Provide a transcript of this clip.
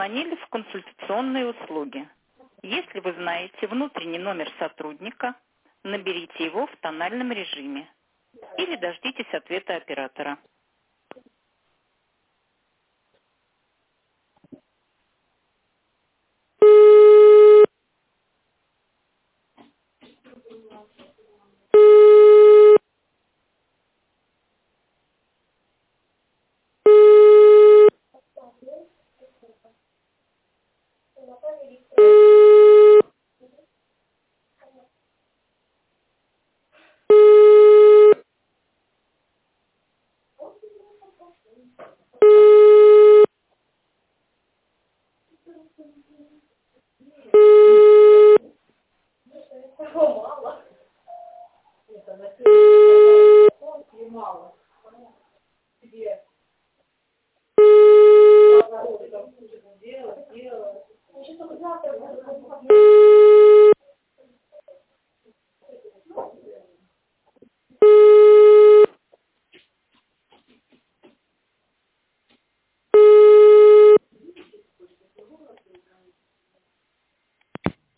позвонили в консультационные услуги. Если вы знаете внутренний номер сотрудника, наберите его в тональном режиме или дождитесь ответа оператора.